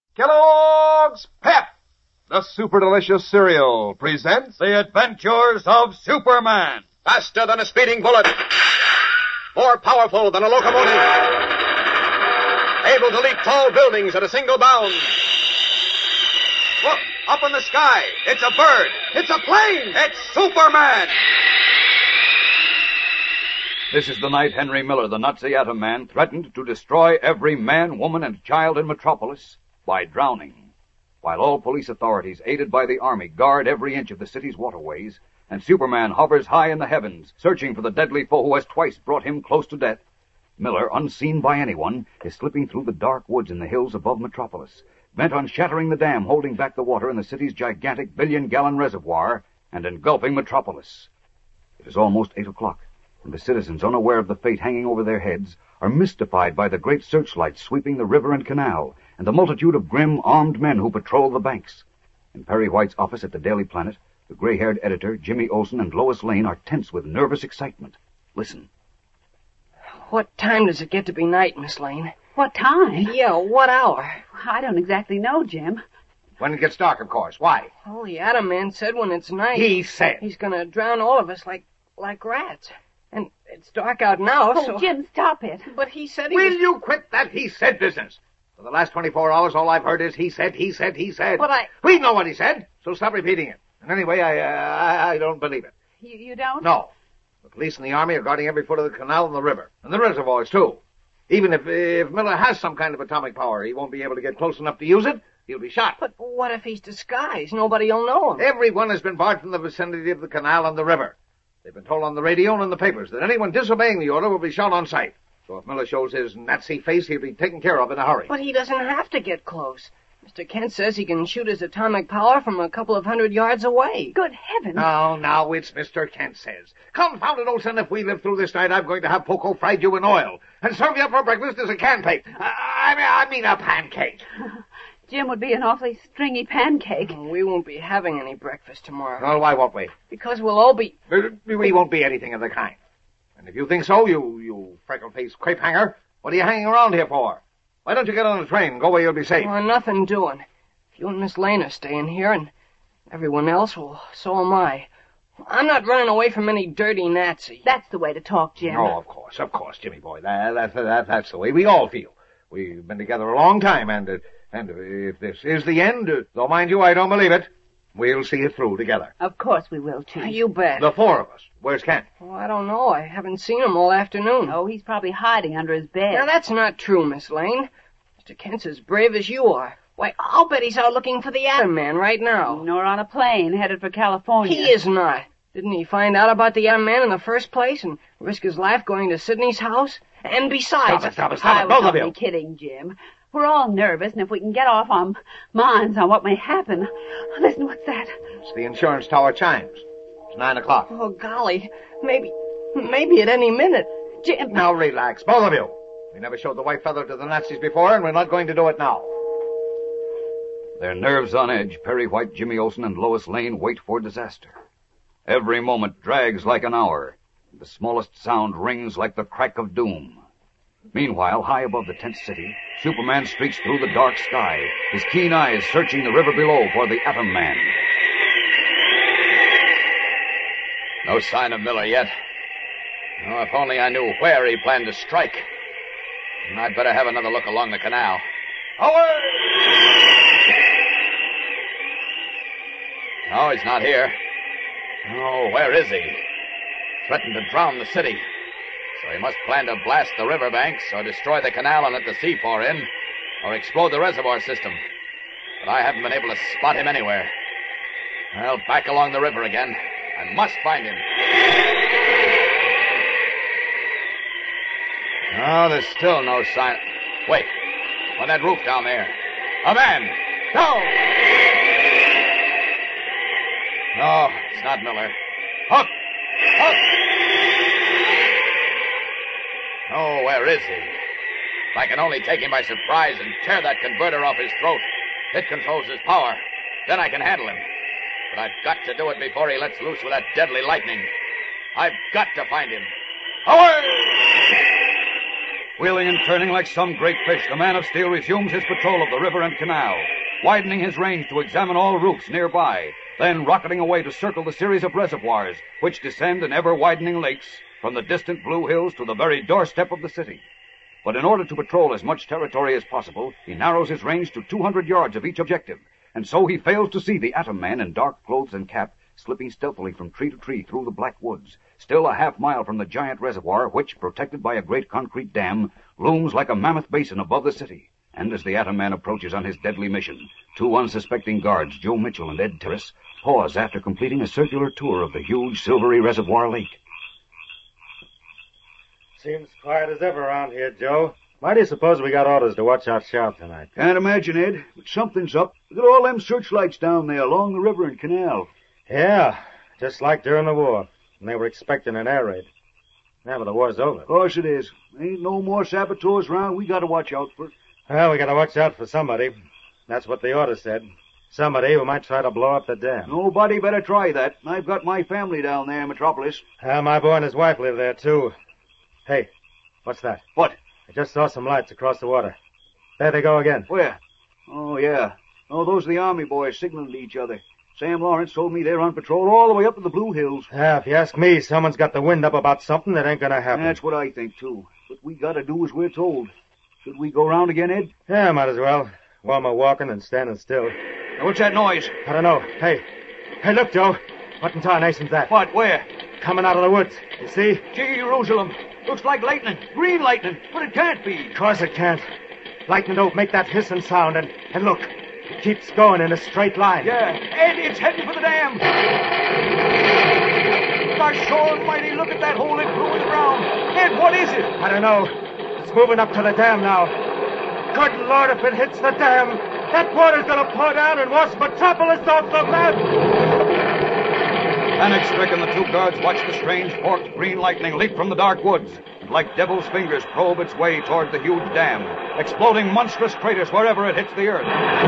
Kellogg's Pep, the super delicious cereal, presents The Adventures of Superman. Faster than a speeding bullet. More powerful than a locomotive. Able to leap tall buildings at a single bound. Look, up in the sky. It's a bird. It's a plane. It's Superman. This is the night Henry Miller, the Nazi Atom Man, threatened to destroy every man, woman, and child in Metropolis by drowning. While all police authorities, aided by the Army, guard every inch of the city's waterways, and Superman hovers high in the heavens, searching for the deadly foe who has twice brought him close to death, Miller, unseen by anyone, is slipping through the dark woods in the hills above Metropolis, bent on shattering the dam holding back the water in the city's gigantic billion-gallon reservoir and engulfing Metropolis. It is almost 8 o'clock, and the citizens, unaware of the fate hanging over their heads, are mystified by the great searchlights sweeping the river and canal, and the multitude of grim, armed men who patrol the banks. In Perry White's office at the Daily Planet, the gray-haired editor, Jimmy Olsen, and Lois Lane are tense with nervous excitement. Listen. What time does it get to be night, Miss Lane? What time? Yeah, what hour? I don't exactly know, Jim. when it gets dark, of course. Why? Well, the Atom Man said when it's night... He said. He's gonna drown all of us like rats. And it's dark out now, Oh, so... Jim, stop it. But he said he Will was... you quit that he said business? For the last 24 hours, all I've heard is he said. But We know what he said, so stop repeating it. And anyway, I don't believe it. You don't? No. The police and the army are guarding every foot of the canal and the river. And the reservoirs, too. Even if Miller has some kind of atomic power, he won't be able to get close enough to use it. He'll be shot. But what if he's disguised? Nobody'll know him. Everyone has been barred from the vicinity of the canal and the river. They've been told on the radio and in the papers that anyone disobeying the order will be shot on sight. So if Miller shows his Nazi face, he'll be taken care of in a hurry. But he doesn't have to get close. Mr. Kent says he can shoot his atomic power from a couple of 100 yards away. Good heavens. No, it's Mr. Kent says. Confound it, Olsen, if we live through this night, I'm going to have Poco fried you in oil and serve you up for breakfast as a pancake. I mean a pancake. Jim would be an awfully stringy pancake. We won't be having any breakfast tomorrow. Well, why won't we? Because we'll all be... We won't be anything of the kind. And if you think so, you freckle-faced crepe hanger, what are you hanging around here for? Why don't you get on the train and go where you'll be safe? Well, nothing doing. If you and Miss Lane are staying here, and everyone else, well, so am I. I'm not running away from any dirty Nazi. That's the way to talk, Jim. Oh, of course, Jimmy boy. That's the way we all feel. We've been together a long time, and if this is the end, though mind you, I don't believe it, we'll see it through together. Of course we will, Chief. You bet. The four of us. Where's Kent? Well, I don't know. I haven't seen him all afternoon. Oh, he's probably hiding under his bed. Now, that's not true, Miss Lane. Mr. Kent's as brave as you are. Why, I'll bet he's out looking for the Atom Man right now. Nor on a plane headed for California. He is not. Didn't he find out about the Atom Man in the first place and risk his life going to Sydney's house? And besides... Stop it, I both was of you. only kidding, Jim. We're all nervous, and if we can get off our minds on what may happen... Listen, what's that? It's the insurance tower chimes. It's 9 o'clock. Oh, golly. Maybe at any minute. Jim... Now relax, both of you. We never showed the white feather to the Nazis before, and we're not going to do it now. Their nerves on edge, Perry White, Jimmy Olsen, and Lois Lane wait for disaster. Every moment drags like an hour. The smallest sound rings like the crack of doom. Meanwhile, high above the tense city, Superman streaks through the dark sky, his keen eyes searching the river below for the Atom Man. No sign of Miller yet. Oh, if only I knew where he planned to strike. And I'd better have another look along the canal. Away! No, he's not here. Oh, where is he? Threatened to drown the city. So he must plan to blast the riverbanks, or destroy the canal and let the sea pour in, or explode the reservoir system. But I haven't been able to spot him anywhere. Well, back along the river again. I must find him. Oh, there's still no sign. Wait. On that roof down there. A man! No! No, it's not Miller. Hook! Hook! Oh, where is he? If I can only take him by surprise and tear that converter off his throat. It controls his power. Then I can handle him. But I've got to do it before he lets loose with that deadly lightning. I've got to find him. Away! Wheeling and turning like some great fish, the Man of Steel resumes his patrol of the river and canal, widening his range to examine all routes nearby, then rocketing away to circle the series of reservoirs which descend in ever-widening lakes from the distant Blue Hills to the very doorstep of the city. But in order to patrol as much territory as possible, he narrows his range to 200 yards of each objective, and so he fails to see the Atom Man in dark clothes and cap slipping stealthily from tree to tree through the black woods, still a half-mile from the giant reservoir which, protected by a great concrete dam, looms like a mammoth basin above the city. And as the Atom Man approaches on his deadly mission, two unsuspecting guards, Joe Mitchell and Ed Terrace, pause after completing a circular tour of the huge silvery reservoir lake. Seems quiet as ever around here, Joe. Why do you suppose we got orders to watch out sharp tonight? Can't imagine, Ed, but something's up. Look at all them searchlights down there along the river and canal. Yeah, just like during the war, when they were expecting an air raid. Yeah, but the war's over. Of course it is. Ain't no more saboteurs around we gotta watch out for. Well, we gotta watch out for somebody. That's what the order said. Somebody who might try to blow up the dam. Nobody better try that. I've got my family down there in Metropolis. My boy and his wife live there, too. Hey, what's that? What? I just saw some lights across the water. There they go again. Where? Oh, yeah. Oh, those are the Army boys signaling to each other. Sam Lawrence told me they're on patrol all the way up to the Blue Hills. Yeah, if you ask me, someone's got the wind up about something that ain't gonna happen. That's what I think, too. What we gotta do as we're told. Should we go round again, Ed? Yeah, might as well. While we're walking and standing still. Now, what's that noise? I don't know. Hey, look, Joe. What in tarnation's that? What? Where? Coming out of the woods. You see? Gee, Jerusalem. Looks like lightning. Green lightning. But it can't be. Of course it can't. Lightning don't make that hissing sound, and look. It keeps going in a straight line. Yeah. Ed, it's heading for the dam. Gosh, almighty, look at that hole it blew in the ground. Ed, what is it? I don't know. It's moving up to the dam now. Good Lord, if it hits the dam, that water's gonna pour down and wash Metropolis off the map! Panic-stricken, the two guards watch the strange forked green lightning leap from the dark woods, and like devil's fingers probe its way toward the huge dam, exploding monstrous craters wherever it hits the earth.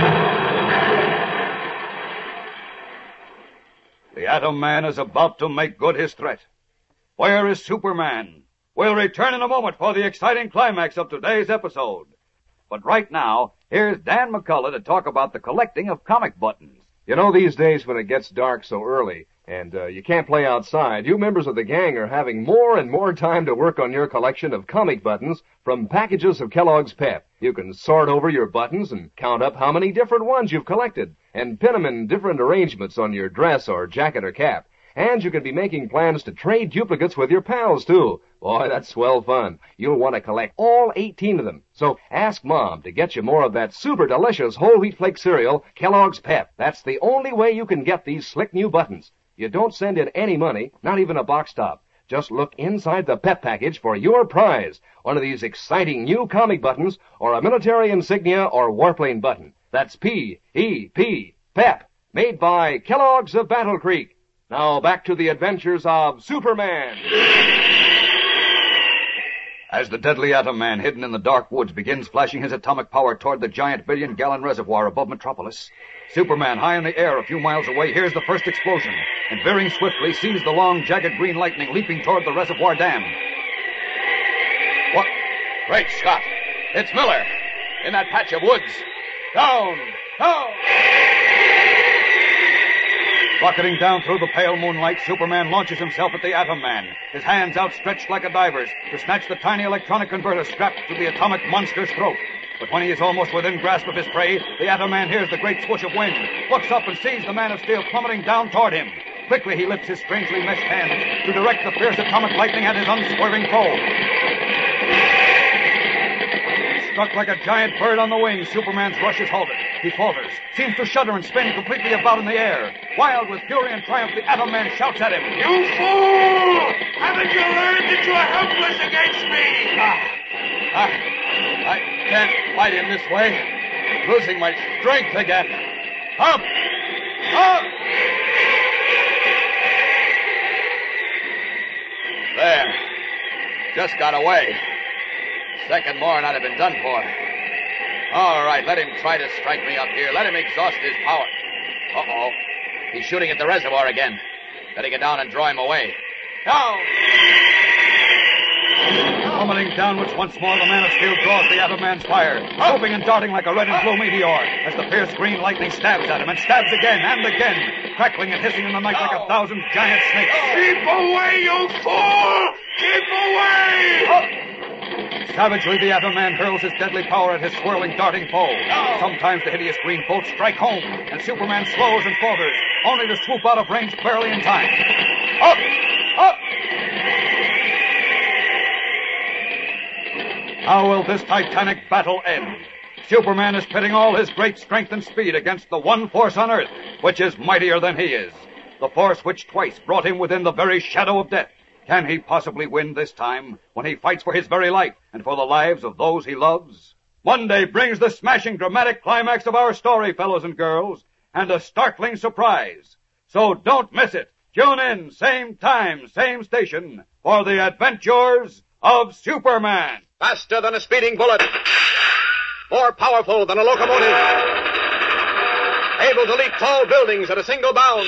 The Atom Man is about to make good his threat. Where is Superman? We'll return in a moment for the exciting climax of today's episode. But right now, here's Dan McCullough to talk about the collecting of comic buttons. You know, these days when it gets dark so early and you can't play outside, you members of the gang are having more and more time to work on your collection of comic buttons from packages of Kellogg's Pep. You can sort over your buttons and count up how many different ones you've collected and pin them in different arrangements on your dress or jacket or cap. And you can be making plans to trade duplicates with your pals, too. Boy, that's swell fun. You'll want to collect all 18 of them. So ask Mom to get you more of that super delicious whole wheat flake cereal, Kellogg's Pep. That's the only way you can get these slick new buttons. You don't send in any money, not even a box top. Just look inside the Pep package for your prize. One of these exciting new comic buttons, or a military insignia or warplane button. That's P-E-P, Pep, made by Kellogg's of Battle Creek. Now back to the adventures of Superman. As the deadly Atom Man hidden in the dark woods begins flashing his atomic power toward the giant billion-gallon reservoir above Metropolis, Superman, high in the air a few miles away, hears the first explosion, and veering swiftly sees the long, jagged green lightning leaping toward the reservoir dam. What? Great Scott! It's Miller! In that patch of woods! Down! Down! Rocketing down through the pale moonlight, Superman launches himself at the Atom Man, his hands outstretched like a diver's to snatch the tiny electronic converter strapped to the atomic monster's throat. But when he is almost within grasp of his prey, the Atom Man hears the great swoosh of wind, looks up and sees the Man of Steel plummeting down toward him. Quickly he lifts his strangely meshed hands to direct the fierce atomic lightning at his unswerving foe. Struck like a giant bird on the wing, Superman's rush is halted. He falters, seems to shudder and spin completely about in the air. Wild with fury and triumph, the Atom Man shouts at him. You fool! Haven't you learned that you are helpless against me? I can't fight him this way. Losing my strength again. Up! Up! There. Just got away. Second more and I'd have been done for. All right, let him try to strike me up here. Let him exhaust his power. Uh-oh. He's shooting at the reservoir again. Better get down and draw him away. Down! Plummeting downwards once more, the Man of Steel draws the Atom Man's fire, swooping and darting like a red and blue meteor, as the fierce green lightning stabs at him and stabs again and again, crackling and hissing in the night like 1,000 giant snakes. Keep away, you fool! Keep away! Savagely, the Atom Man hurls his deadly power at his swirling, darting foe. Sometimes the hideous green bolts strike home, and Superman slows and falters, only to swoop out of range barely in time. Up! Up! How will this titanic battle end? Superman is pitting all his great strength and speed against the one force on Earth, which is mightier than he is. The force which twice brought him within the very shadow of death. Can he possibly win this time, when he fights for his very life and for the lives of those he loves? Monday brings the smashing dramatic climax of our story, fellows and girls, and a startling surprise. So don't miss it. Tune in, same time, same station, for the adventures of Superman. Faster than a speeding bullet. More powerful than a locomotive. Able to leap tall buildings at a single bound.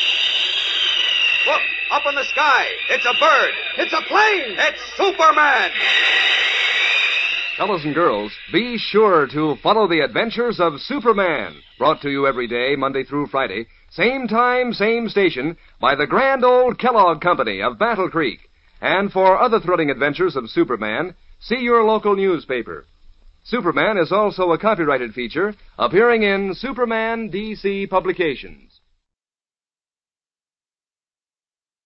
Look, up in the sky. It's a bird. It's a plane. It's Superman. Fellows and girls, be sure to follow the adventures of Superman, brought to you every day, Monday through Friday, same time, same station, by the grand old Kellogg Company of Battle Creek. And for other thrilling adventures of Superman, see your local newspaper. Superman is also a copyrighted feature appearing in Superman DC Publications.